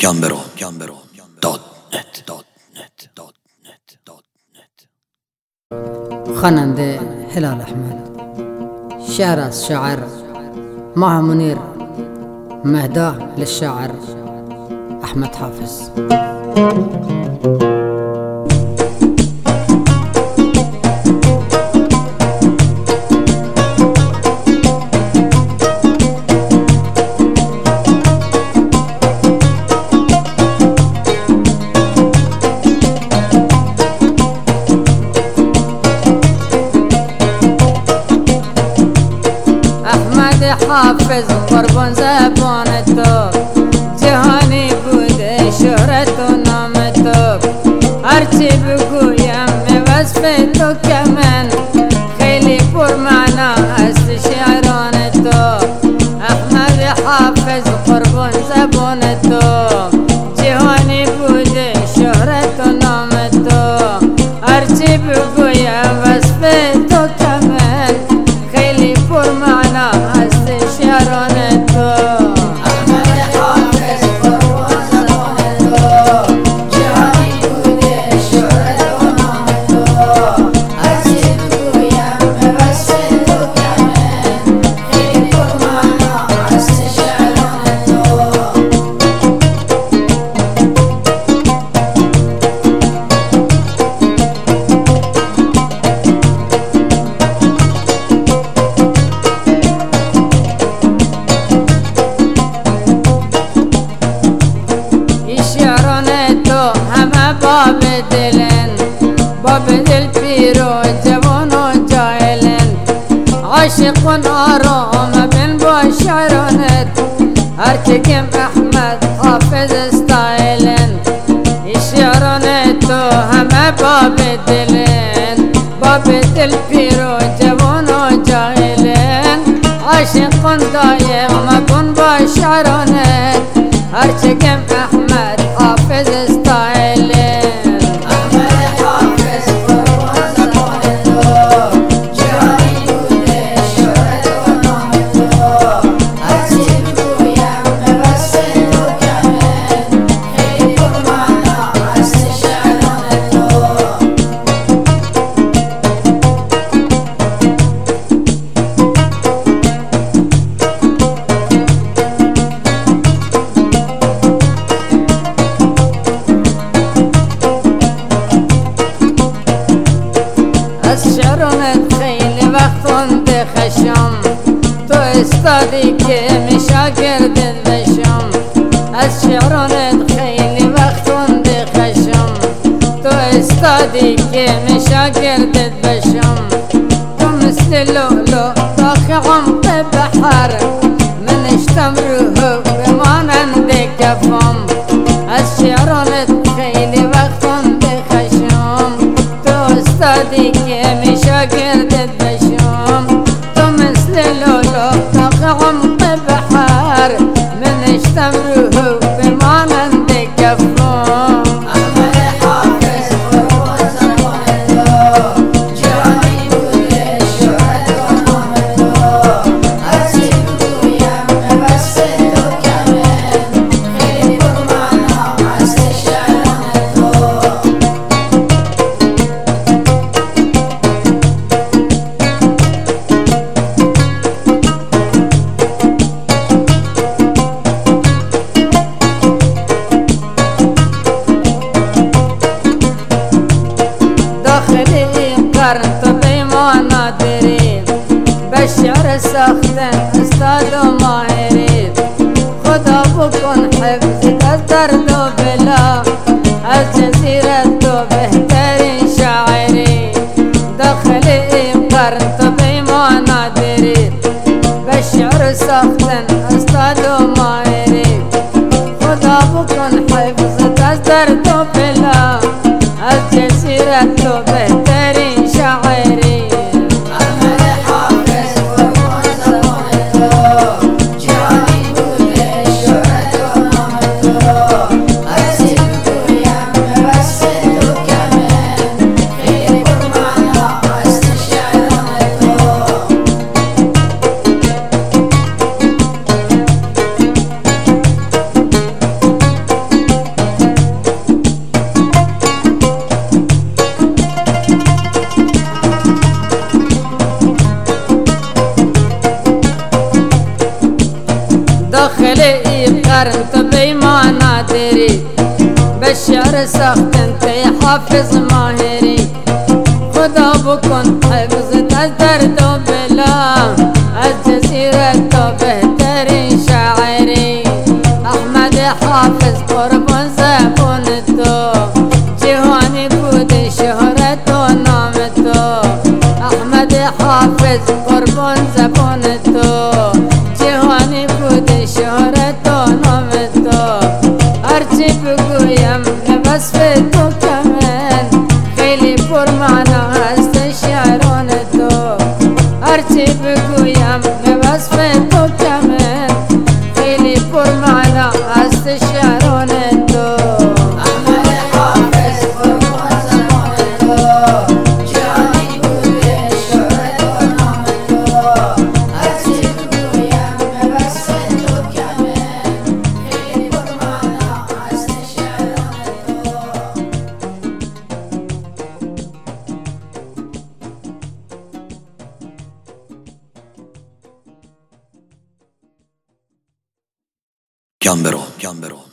gambero.net خواننده هلال احمد. شعر از شاعر ماه منیر، مهداه للشاعر احمد حافظ. حافظ قربان زبان تو، جهانی بوده شهرت و نام تو. هرچی بگویم به وصف تو که من خیلی پرمعنا است شعران تو. احمد حافظ قربان زبان تو، جهانی بوده شهرت و نام تو. هرچی بگویم وصف تو که من خیلی پرمعنا است شعران تو. احمد حافظ قربان زبان تو، جهانی بوده شهرت و نام تو. هرچی بگویم به وصف تو که من خیلی پرمعنا است شعران تو. باب دلن، باب دل پیر و جوان و جاهلن، عاشق و آرام بن با شعرانت. هرچه کم احمد حافظ استایلن. شعران تو همه باب دلن، باب دل پیر و جوان و جاهلن، عاشق و دایم بن با شعرانت. هرچه کم احمد حافظ استایلن. شعرانت خیلی وقت خونده خشم، تو استادی که مشاگردت بشم. از شعرانت خیلی وقت خونده خشم، تو استادی که مشاگردت بشم. تو مثل لولو داخل عمق بحر، من اشتم روحو بمانند کفم. از شعرانت خیلی وقت خونده خشم، تو استادی که مشاگردت بشم. تو مثل لولو داخل عمق بحر، من اشتم روحو بمانند کفم. احمد حافظ قربان زبان تو، جهانی بوده شهرت و نام تو. هرچی بگویم به وصف تو که من خیلی پرمعنا است شعران تو. داخل این قرن تو پیمانا داری، به شعر ساختن استاد و ماهری. خدا بکن حفظت از درد و بلا، از جزیرت تو بهترین شاعری. داخل این قرن تو پیمانا داری، به شعر ساختن استاد و ماهری. خدا بکن حفظت از درد و بلا، از جزیرت تو بهترین شاعری. احمد حافظ قربان زبان تو، جهانی بوده شهرت و نام تو. هرچی بگویم به وصف تو که من خیلی پرمعنا است شعران تو. سخت انت حافظ ماهری خدا بکن حفظت از درد و بلا از جزیره تا بهترین شاعری احمد حافظ قربان زبان تو جهانی بود شهرت و نام تو احمد حافظ قربان زبان تو جهانی بود شهرت و نام تو هرچی بگویم وصف تو کمن خیلی پرمعنا هست شعران تو هرچی بگویم وصف تو کمن خیلی پرمعنا هست شعران تو احمد حافظ قربان زبان تو جهانی بود شهرت و نام تو هرچی بگویم به وصف تو کمه خیلی پرمعنا هست شعران تو Gambero.